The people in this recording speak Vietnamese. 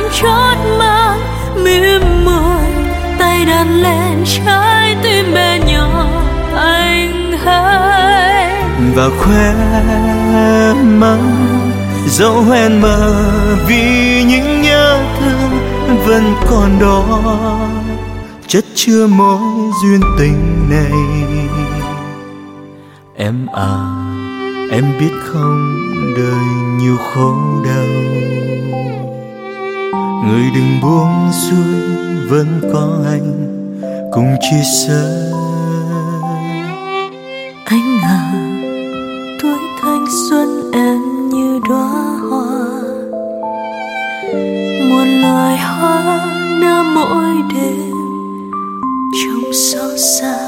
chót mang mỉm môi, tay đặt lên trái tim bé nhỏ anh hay. Và khóe mắt dẫu hoen mờ vì những nhớ thương vẫn còn đó, chất chứa mối duyên tình này. Em à, em biết không, đời nhiều khổ đau, người đừng buông xuôi, vẫn có anh cùng chia sẻ. Anh à, tuổi thanh xuân em như đóa hoa, một loài hoa nở mỗi đêm trong xót xa.